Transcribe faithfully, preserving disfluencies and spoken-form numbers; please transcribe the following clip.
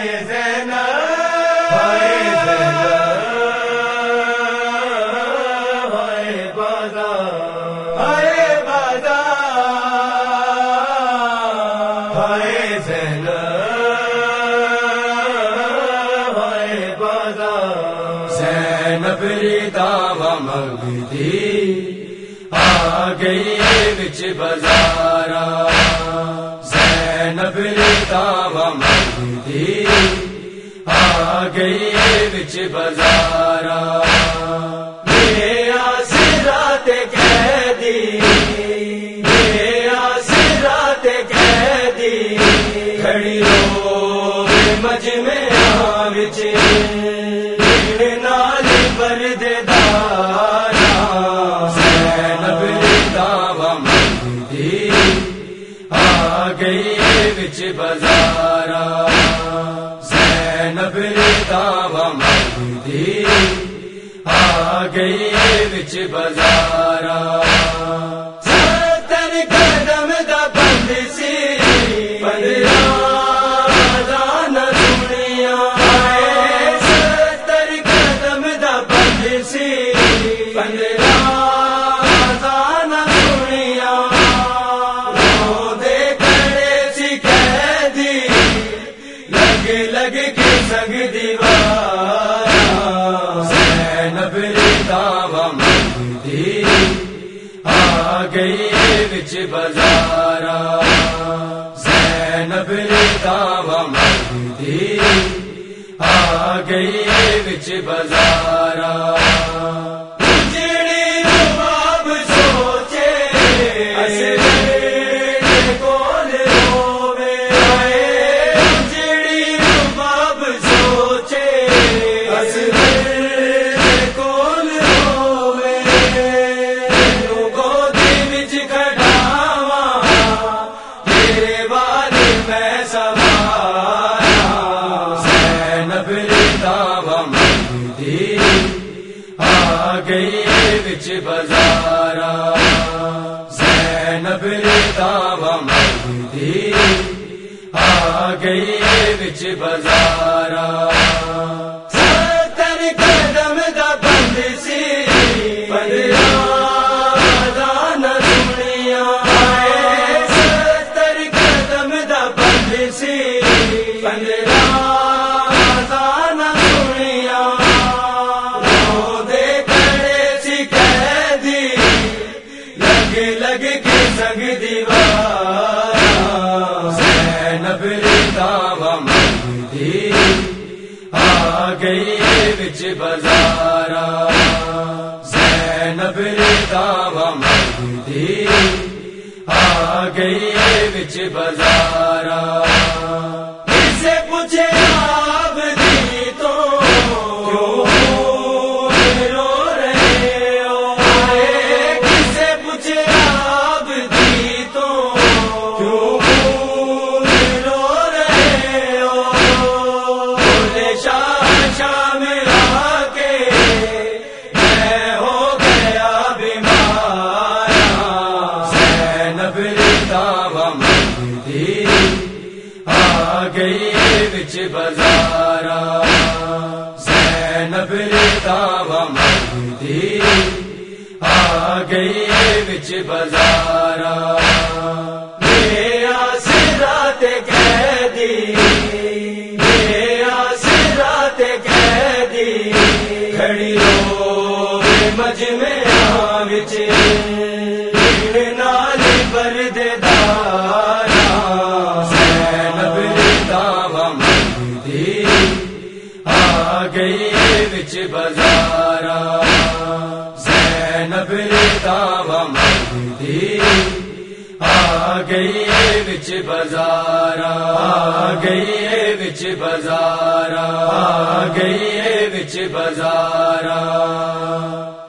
زینب دعوی منگدی آ گئی وچ بازارا، زینب دعوی منگدی آ گئی وچ بازارا، میرے آسرا تے قیدی میرے آسرا تے قیدی کھڑی رو مجمع وچ نال پردے دارا، زینب دعوی منگدی آ گئی وچ بازارا، زینب دعوی منگدی آ گئی وچ بازارا، ستر قدم دا بند سی پندرہ لگ کے سنگ دیوارا، زینب دعوی منگدی آ گئی وچ بازارا، زینب دعوی منگدی آ گئی وچ بازارا، جڑی رباب سوچے آ گئی وچ بازارا، زینب دعوی منگدی آ گئی وچ بازارا، ستر قدم دا بند سی پندرہ نہ سنیا، ستر قدم دا بند سی پندرہ لگ کے سنگ دیوارا، زینب دعوی منگدی آ گئی وچ بازارا، زینب دعوی منگدی آ گئی وچ بازارا، اسے پوچھے آپ دی تو آ گئی وچ بازارا، زینب دعوی منگدی آ گئی وچ بازارا، میرے آسرا تے قیدی میرے آسرا تے قیدی کھڑی رو مجمع وچ نال پردے دارا، زینب دعوی منگدی آ گئی وچ بازارا، زینب دعوی منگدی آ گئی وچ بازارا، آ گئی وچ بازارا، آ گئی وچ بازارا۔